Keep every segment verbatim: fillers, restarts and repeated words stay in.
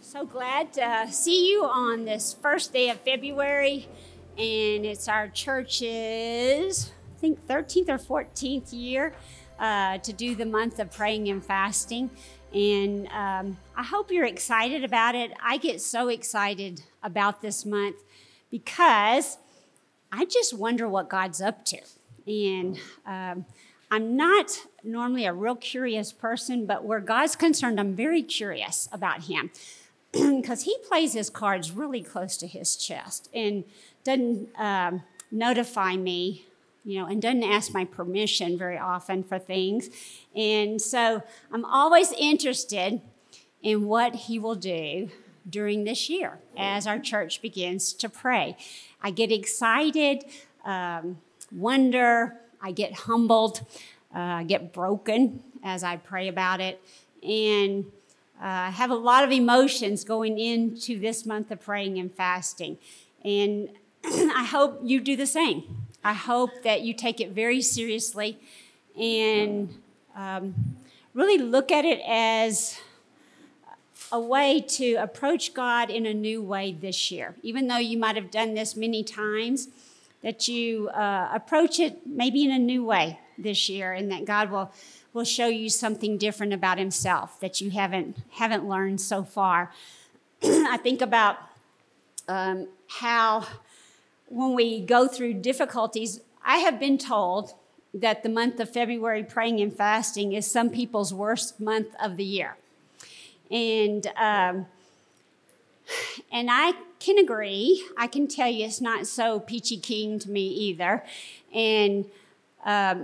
So glad to see you on this first day of February, and it's our church's, I think, thirteenth or fourteenth year uh, to do the month of praying and fasting. And um, I hope you're excited about it. I get so excited about this month because I just wonder what God's up to. And um, I'm not normally a real curious person, but where God's concerned, I'm very curious about him. Because he plays his cards really close to his chest and doesn't um, notify me, you know, and doesn't ask my permission very often for things. And so I'm always interested in what he will do during this year as our church begins to pray. I get excited, um, wonder, I get humbled, uh, I get broken as I pray about it, and I uh, have a lot of emotions going into this month of praying and fasting. And I hope you do the same. I hope that you take it very seriously and um, really look at it as a way to approach God in a new way this year. Even though you might have done this many times, that you uh, approach it maybe in a new way this year, and that God will will show you something different about himself that you haven't haven't learned so far. I think about um, how when we go through difficulties, I have been told that the month of February praying and fasting is some people's worst month of the year. And um, and I can agree. I can tell you it's not so peachy keen to me either. And um,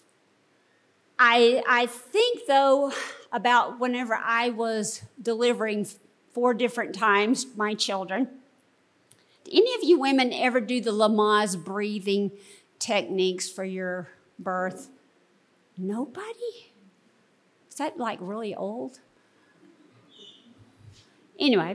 I, I think, though, about whenever I was delivering four different times my children. Did any of you women ever do the Lamaze breathing techniques for your birth? Nobody? Is that like really old? Anyway,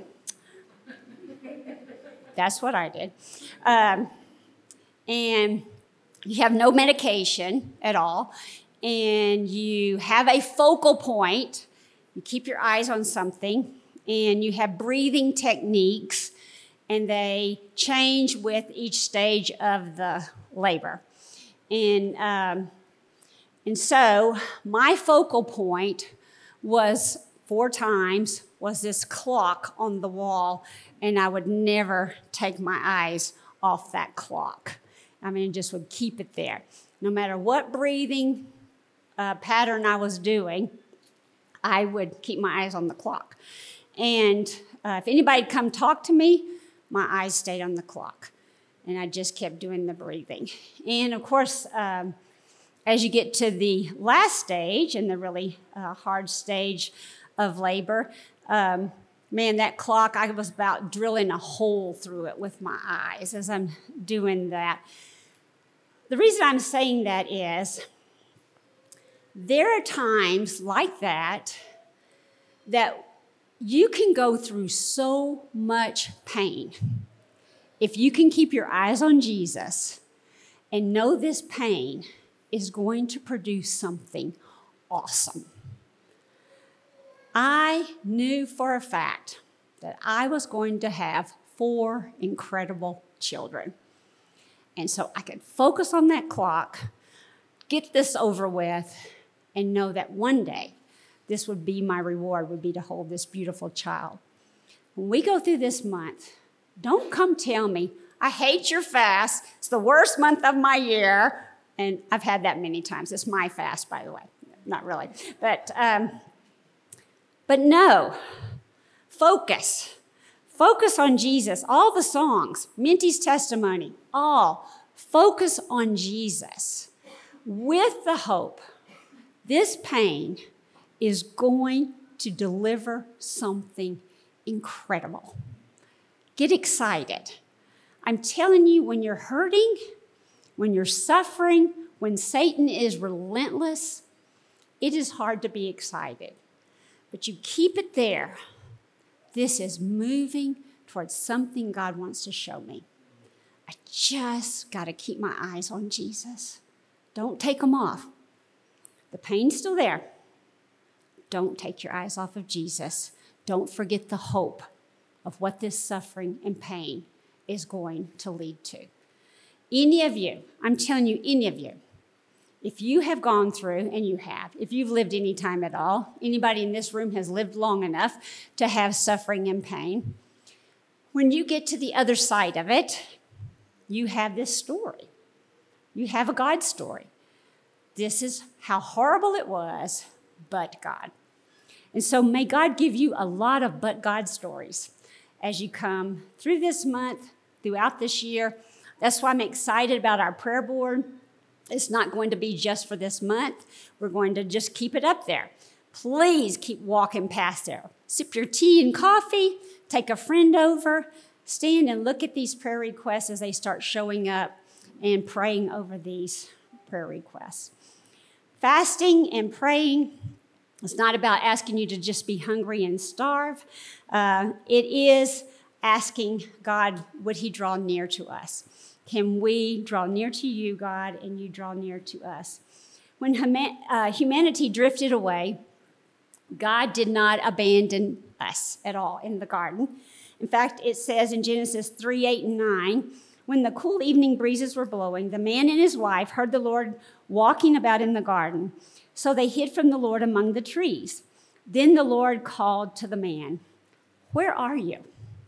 that's what I did. Um, and you have no medication at all. And you have a focal point, you keep your eyes on something, and you have breathing techniques, and they change with each stage of the labor. And, um, and so my focal point was four times was this clock on the wall, and I would never take my eyes off that clock. I mean, just would keep it there. No matter what breathing Uh, pattern I was doing, I would keep my eyes on the clock. And uh, if anybody'd come talk to me, my eyes stayed on the clock. And I just kept doing the breathing. And of course, um, as you get to the last stage and the really uh, hard stage of labor, um, man, that clock, I was about drilling a hole through it with my eyes as I'm doing that. The reason I'm saying that is, there are times like that that you can go through so much pain. If you can keep your eyes on Jesus and know this pain is going to produce something awesome. I knew for a fact that I was going to have four incredible children. And so I could focus on that clock, get this over with, and know that one day this would be my reward, would be to hold this beautiful child. When we go through this month, don't come tell me, I hate your fast, it's the worst month of my year. And I've had that many times. It's my fast, by the way. Not really. But, um, but no, focus. Focus on Jesus. All the songs, Minty's testimony, all focus on Jesus with the hope this pain is going to deliver something incredible. Get excited. I'm telling you, when you're hurting, when you're suffering, when Satan is relentless, it is hard to be excited. But you keep it there. This is moving towards something God wants to show me. I just got to keep my eyes on Jesus. Don't take them off. The pain's still there. Don't take your eyes off of Jesus. Don't forget the hope of what this suffering and pain is going to lead to. Any of you, I'm telling you, any of you, if you have gone through, and you have, if you've lived any time at all, anybody in this room has lived long enough to have suffering and pain, when you get to the other side of it, you have this story. You have a God story. This is how horrible it was, but God. And so may God give you a lot of but God stories as you come through this month, throughout this year. That's why I'm excited about our prayer board. It's not going to be just for this month. We're going to just keep it up there. Please keep walking past there. Sip your tea and coffee, take a friend over, stand and look at these prayer requests as they start showing up and praying over these prayer requests. Fasting and praying, it's not about asking you to just be hungry and starve. Uh, it is asking God, would he draw near to us? Can we draw near to you, God, and you draw near to us? When huma- uh, humanity drifted away, God did not abandon us at all in the garden. In fact, it says in Genesis three, eight, and nine, when the cool evening breezes were blowing, the man and his wife heard the Lord walking about in the garden. So they hid from the Lord among the trees. Then the Lord called to the man, "Where are you?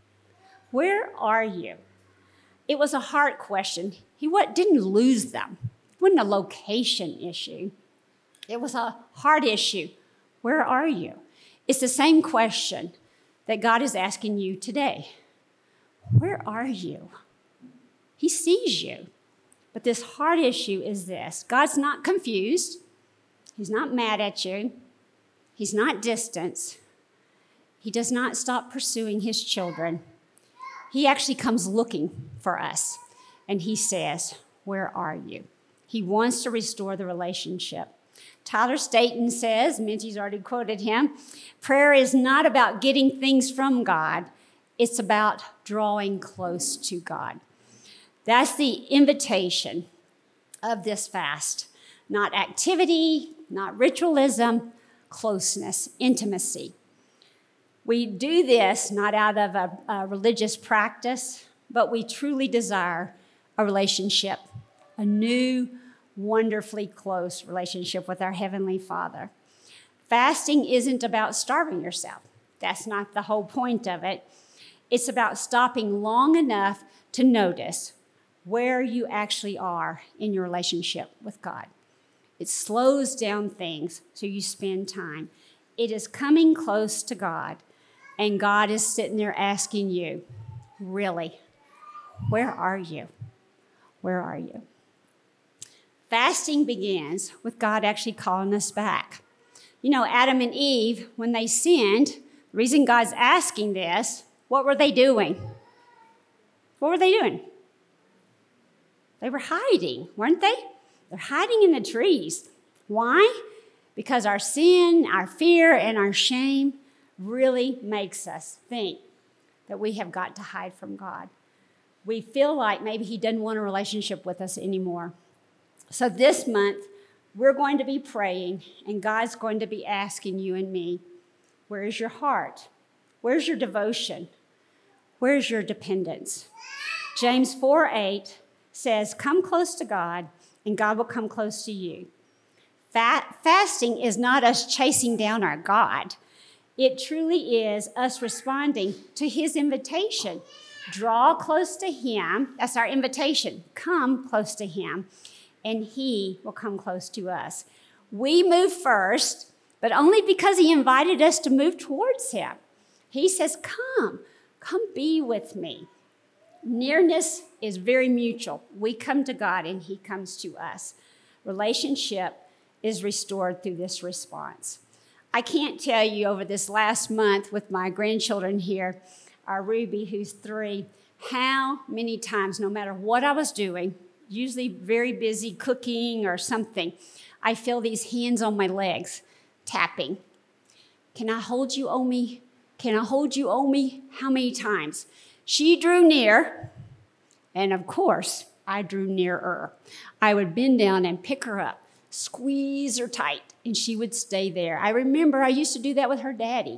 Where are you?" It was a heart question. He what, didn't lose them. It wasn't a location issue. It was a heart issue. Where are you? It's the same question that God is asking you today. Where are you? He sees you. But this heart issue is this. God's not confused. He's not mad at you. He's not distant. He does not stop pursuing his children. He actually comes looking for us. And he says, where are you? He wants to restore the relationship. Tyler Staton says, Minty's already quoted him, prayer is not about getting things from God. It's about drawing close to God. That's the invitation of this fast. Not activity, not ritualism, closeness, intimacy. We do this not out of a, a religious practice, but we truly desire a relationship, a new, wonderfully close relationship with our Heavenly Father. Fasting isn't about starving yourself. That's not the whole point of it. It's about stopping long enough to notice where you actually are in your relationship with God. It slows down things so you spend time. It is coming close to God, and God is sitting there asking you, really, where are you? Where are you? Fasting begins with God actually calling us back. You know, Adam and Eve, when they sinned, the reason God's asking this, what were they doing? What were they doing? They were hiding, weren't they? They're hiding in the trees. Why? Because our sin, our fear, and our shame really makes us think that we have got to hide from God. We feel like maybe he doesn't want a relationship with us anymore. So this month, we're going to be praying, and God's going to be asking you and me, where's your heart? Where's your devotion? Where's your dependence? James four eight says, come close to God, and God will come close to you. Fat, fasting is not us chasing down our God. It truly is us responding to his invitation. Draw close to him. That's our invitation. Come close to him, and he will come close to us. We move first, but only because he invited us to move towards him. He says, come, come be with me. Nearness is very mutual. We come to God, and he comes to us. Relationship is restored through this response. I can't tell you over this last month with my grandchildren here, our Ruby, who's three, how many times, no matter what I was doing, usually very busy cooking or something, I feel these hands on my legs tapping. Can I hold you, Omi? Can I hold you, Omi? How many times? She drew near, and of course, I drew nearer. I would bend down and pick her up, squeeze her tight, and she would stay there. I remember I used to do that with her daddy.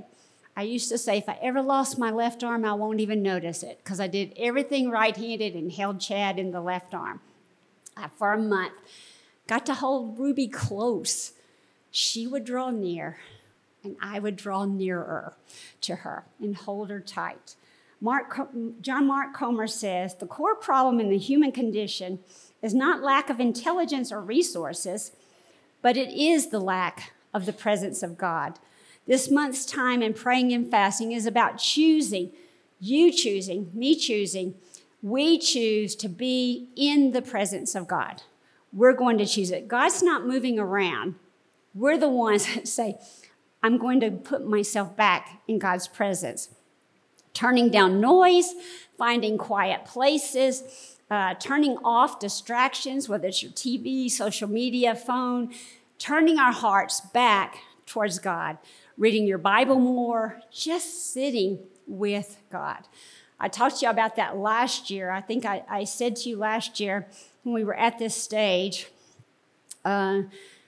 I used to say, if I ever lost my left arm, I won't even notice it because I did everything right-handed and held Chad in the left arm uh, for a month. Got to hold Ruby close. She would draw near, and I would draw nearer to her and hold her tight. Mark, John Mark Comer says, the core problem in the human condition is not lack of intelligence or resources, but it is the lack of the presence of God. This month's time in praying and fasting is about choosing, you choosing, me choosing. We choose to be in the presence of God. We're going to choose it. God's not moving around. We're the ones that say, I'm going to put myself back in God's presence. Turning down noise, finding quiet places, uh, turning off distractions, whether it's your T V, social media, phone, turning our hearts back towards God, reading your Bible more, just sitting with God. I talked to you about that last year. I think I, I said to you last year when we were at this stage, uh,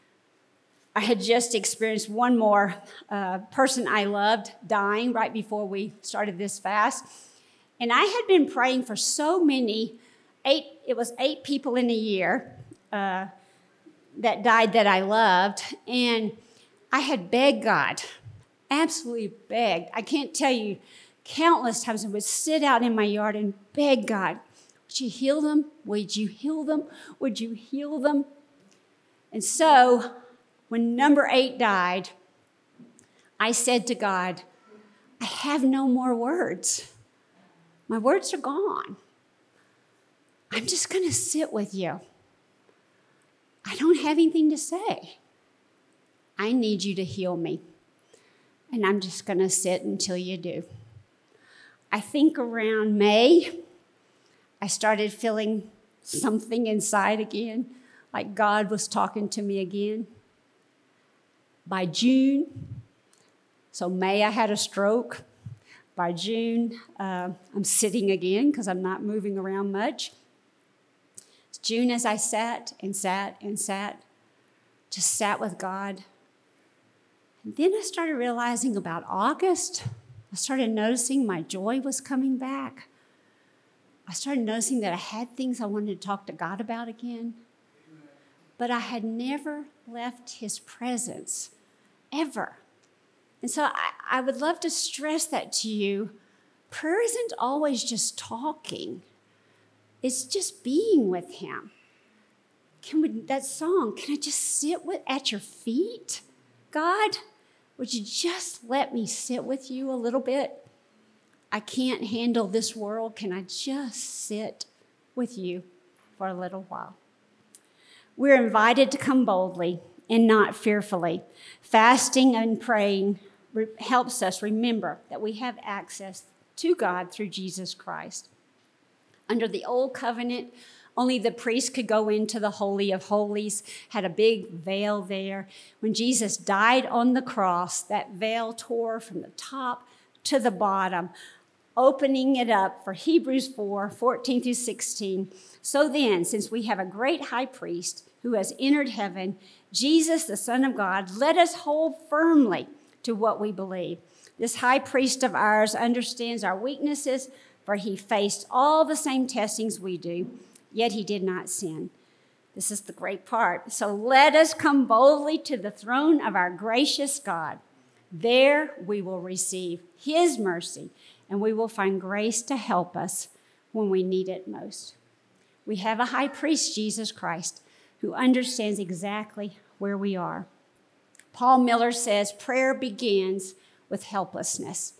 I had just experienced one more uh, person I loved dying right before we started this fast. And I had been praying for so many, eight, it was eight people in a year uh, that died that I loved. And I had begged God, absolutely begged. I can't tell you countless times I would sit out in my yard and beg God, would you heal them? Would you heal them? Would you heal them? And so when number eight died, I said to God, I have no more words. My words are gone. I'm just going to sit with you. I don't have anything to say. I need you to heal me. And I'm just going to sit until you do. I think around May, I started feeling something inside again, like God was talking to me again. By June, so May I had a stroke. By June, uh, I'm sitting again because I'm not moving around much. It's June as I sat and sat and sat, just sat with God. And then I started realizing about August, I started noticing my joy was coming back. I started noticing that I had things I wanted to talk to God about again. But I had never left his presence, ever. And so I, I would love to stress that to you. Prayer isn't always just talking. It's just being with him. Can we, that song, can I just sit with, at your feet? God, would you just let me sit with you a little bit? I can't handle this world. Can I just sit with you for a little while? We're invited to come boldly and not fearfully. Fasting and praying re- helps us remember that we have access to God through Jesus Christ. Under the old covenant, only the priest could go into the Holy of Holies, had a big veil there. When Jesus died on the cross, that veil tore from the top to the bottom, opening it up for Hebrews four, fourteen through sixteen. So then, since we have a great high priest who has entered heaven, Jesus, the Son of God, let us hold firmly to what we believe. This high priest of ours understands our weaknesses, for he faced all the same testings we do, yet he did not sin. This is the great part. So let us come boldly to the throne of our gracious God. There we will receive his mercy, and we will find grace to help us when we need it most. We have a high priest, Jesus Christ, who understands exactly where we are. Paul Miller says prayer begins with helplessness,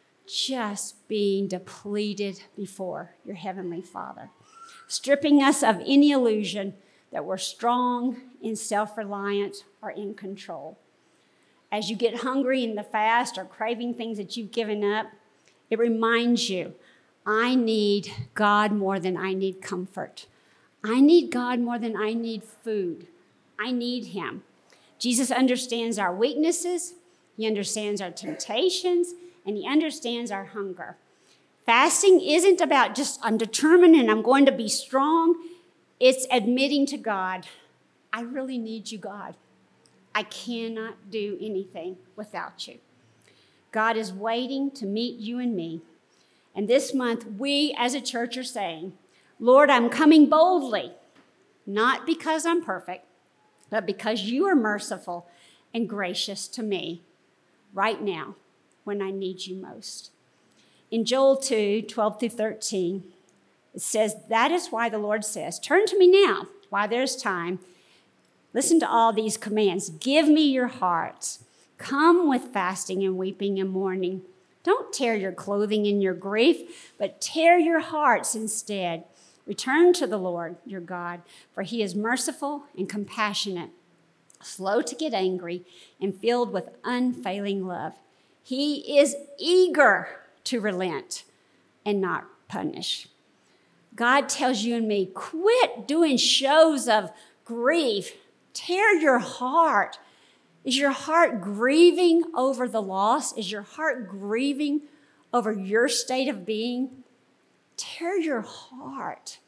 just being depleted before your heavenly Father, stripping us of any illusion that we're strong and self-reliant or in control. As you get hungry in the fast or craving things that you've given up, it reminds you, I need God more than I need comfort. I need God more than I need food. I need him. Jesus understands our weaknesses, he understands our temptations, and he understands our hunger. Fasting isn't about just, I'm determined and I'm going to be strong. It's admitting to God, I really need you, God. I cannot do anything without you. God is waiting to meet you and me. And this month, we as a church are saying, Lord, I'm coming boldly, not because I'm perfect, but because you are merciful and gracious to me right now when I need you most. In Joel two, twelve through thirteen, it says, that is why the Lord says, turn to me now while there's time. Listen to all these commands. Give me your hearts. Come with fasting and weeping and mourning. Don't tear your clothing in your grief, but tear your hearts instead. Return to the Lord your God, for he is merciful and compassionate, slow to get angry, and filled with unfailing love. He is eager to relent and not punish. God tells you and me, quit doing shows of grief. Tear your heart. Is your heart grieving over the loss? Is your heart grieving over your state of being? Tear your heart.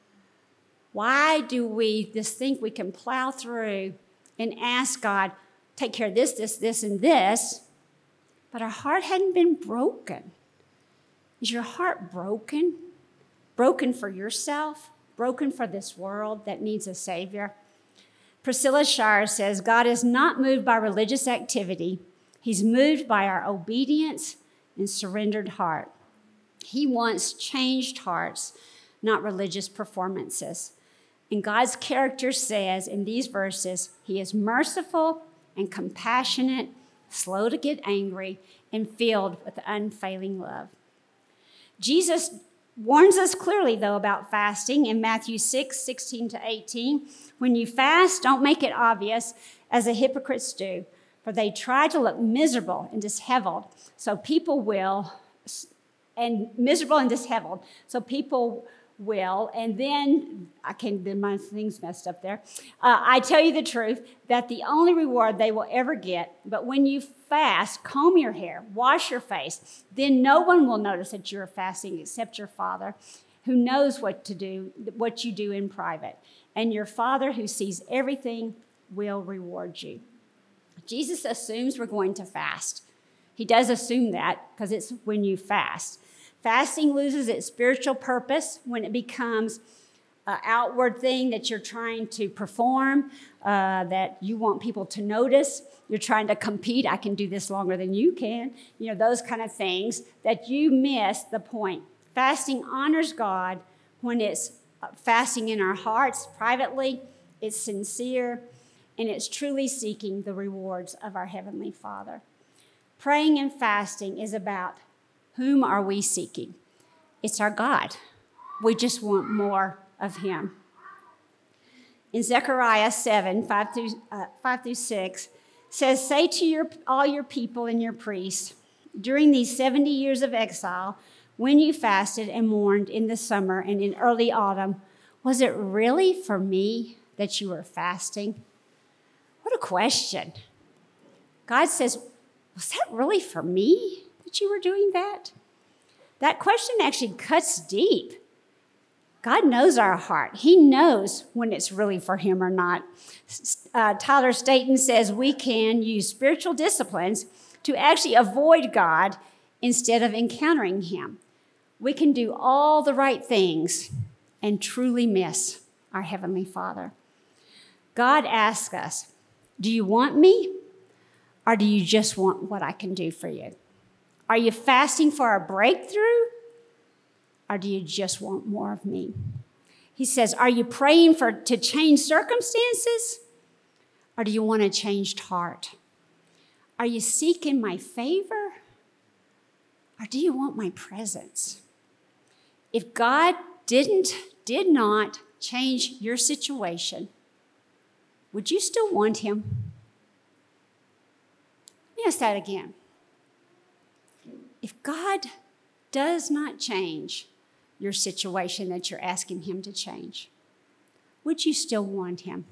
Why do we just think we can plow through and ask God, take care of this, this, this, and this, but our heart hadn't been broken? Is your heart broken? Broken for yourself? Broken for this world that needs a Savior? Priscilla Shire says, God is not moved by religious activity. He's moved by our obedience and surrendered heart. He wants changed hearts, not religious performances. And God's character says in these verses, he is merciful and compassionate, slow to get angry, and filled with unfailing love. Jesus warns us clearly, though, about fasting in Matthew six, sixteen to eighteen. When you fast, don't make it obvious as the hypocrites do, for they try to look miserable and disheveled, so people will, and miserable and disheveled, so people will, and then, I can, then my thing's messed up there. Uh, I tell you the truth, that the only reward they will ever get, but when you fast, comb your hair, wash your face, then no one will notice that you're fasting except your Father, who knows what to do, what you do in private. And your Father who sees everything will reward you. Jesus assumes we're going to fast. He does assume that because it's when you fast. Fasting loses its spiritual purpose when it becomes an outward thing that you're trying to perform, uh, that you want people to notice. You're trying to compete. I can do this longer than you can. You know, those kind of things that you miss the point. Fasting honors God when it's fasting in our hearts privately, it's sincere, and it's truly seeking the rewards of our Heavenly Father. Praying and fasting is about whom are we seeking? It's our God. We just want more of him. In Zechariah seven, five through, uh, five through six, says, say to your, all your people and your priests, during these seventy years of exile, when you fasted and mourned in the summer and in early autumn, was it really for me that you were fasting? What a question. God says, was that really for me that you were doing that? That question actually cuts deep. God knows our heart. He knows when it's really for him or not. Uh, Tyler Staton says we can use spiritual disciplines to actually avoid God instead of encountering him. We can do all the right things and truly miss our Heavenly Father. God asks us, do you want me, or do you just want what I can do for you? Are you fasting for a breakthrough, or do you just want more of me? He says, are you praying for to change circumstances, or do you want a changed heart? Are you seeking my favor, or do you want my presence? If God didn't, did not change your situation, would you still want him? Let me ask that again. If God does not change your situation that you're asking him to change, would you still want him?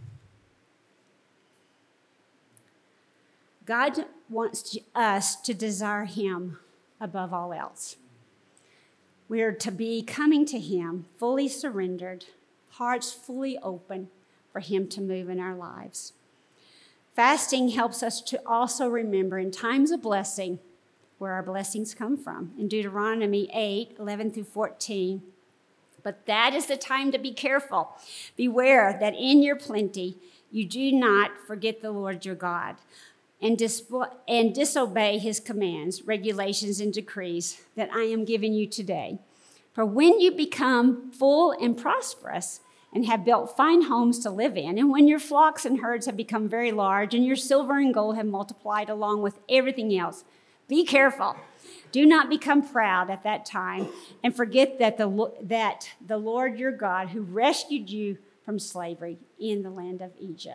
God wants us to desire him above all else. We are to be coming to him fully surrendered, hearts fully open for him to move in our lives. Fasting helps us to also remember in times of blessing where our blessings come from. In Deuteronomy eight, eleven through fourteen, but that is the time to be careful. Beware that in your plenty you do not forget the Lord your God and, dis- and disobey his commands, regulations, and decrees that I am giving you today. For when you become full and prosperous and have built fine homes to live in, and when your flocks and herds have become very large and your silver and gold have multiplied along with everything else, be careful. Do not become proud at that time and forget that the, that the Lord your God who rescued you from slavery in the land of Egypt.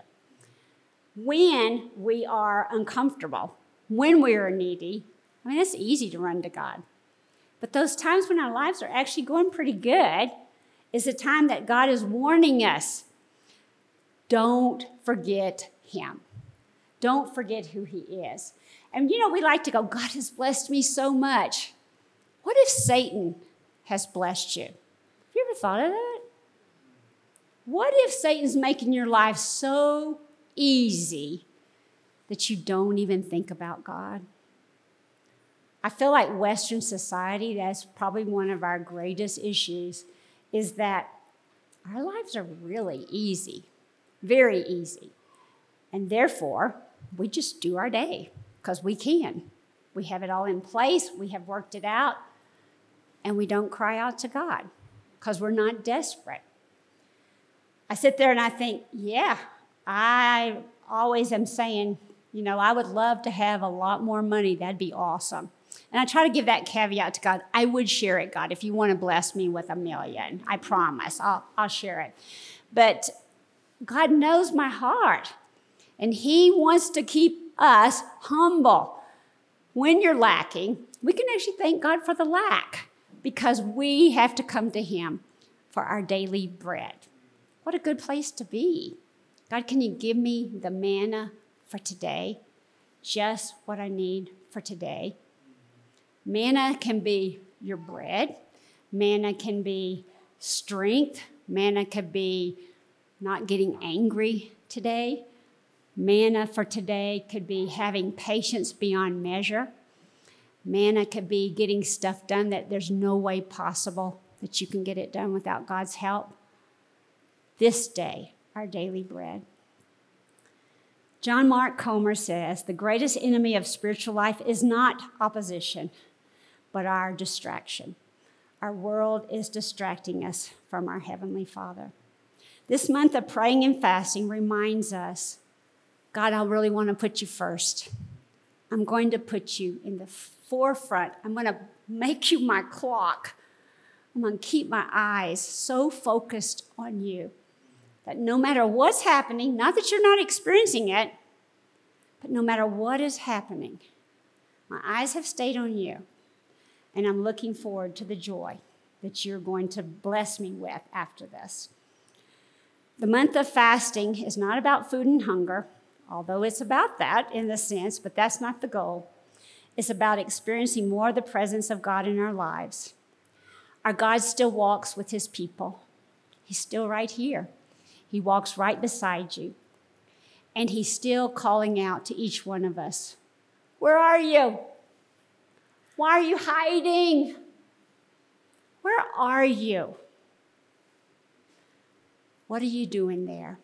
When we are uncomfortable, when we are needy, I mean, it's easy to run to God. But those times when our lives are actually going pretty good is the time that God is warning us. Don't forget him. Don't forget who he is. And you know, we like to go, God has blessed me so much. What if Satan has blessed you? Have you ever thought of that? What if Satan's making your life so easy that you don't even think about God? I feel like Western society, that's probably one of our greatest issues, is that our lives are really easy, very easy. And therefore, we just do our day because we can. We have it all in place, we have worked it out, and we don't cry out to God because we're not desperate. I sit there and I think, yeah, I always am saying, you know, I would love to have a lot more money. That'd be awesome. And I try to give that caveat to God. I would share it, God, if you want to bless me with a million. I promise. I'll, I'll share it. But God knows my heart. And he wants to keep us humble. When you're lacking, we can actually thank God for the lack because we have to come to him for our daily bread. What a good place to be. God, can you give me the manna for today? Just what I need for today. Manna can be your bread. Manna can be strength. Manna could be not getting angry today. Manna for today could be having patience beyond measure. Manna could be getting stuff done that there's no way possible that you can get it done without God's help. This day, our daily bread. John Mark Comer says, the greatest enemy of spiritual life is not opposition, but our distraction. Our world is distracting us from our Heavenly Father. This month of praying and fasting reminds us, God, I really want to put you first. I'm going to put you in the forefront. I'm going to make you my clock. I'm going to keep my eyes so focused on you that no matter what's happening, not that you're not experiencing it, but no matter what is happening, my eyes have stayed on you. And I'm looking forward to the joy that you're going to bless me with after this. The month of fasting is not about food and hunger, although it's about that in a sense, but that's not the goal. It's about experiencing more of the presence of God in our lives. Our God still walks with his people. He's still right here. He walks right beside you. And he's still calling out to each one of us. Where are you? Why are you hiding? Where are you? What are you doing there?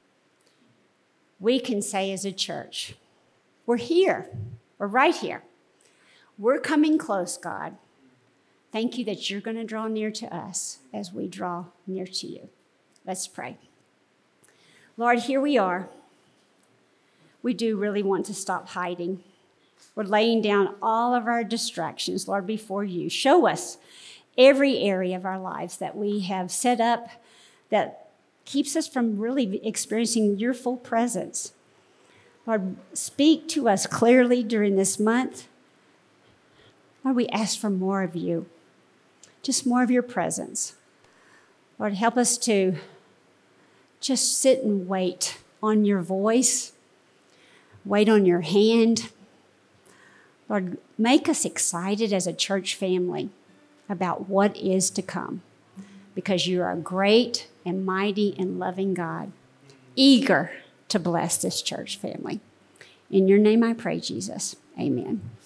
We can say as a church, we're here. We're right here. We're coming close, God. Thank you that you're going to draw near to us as we draw near to you. Let's pray. Lord, here we are. We do really want to stop hiding. We're laying down all of our distractions, Lord, before you. Show us every area of our lives that we have set up that keeps us from really experiencing your full presence. Lord, speak to us clearly during this month. Lord, we ask for more of you, just more of your presence. Lord, help us to just sit and wait on your voice, wait on your hand. Lord, make us excited as a church family about what is to come, because you are a great and mighty and loving God, eager to bless this church family. In your name I pray, Jesus. Amen.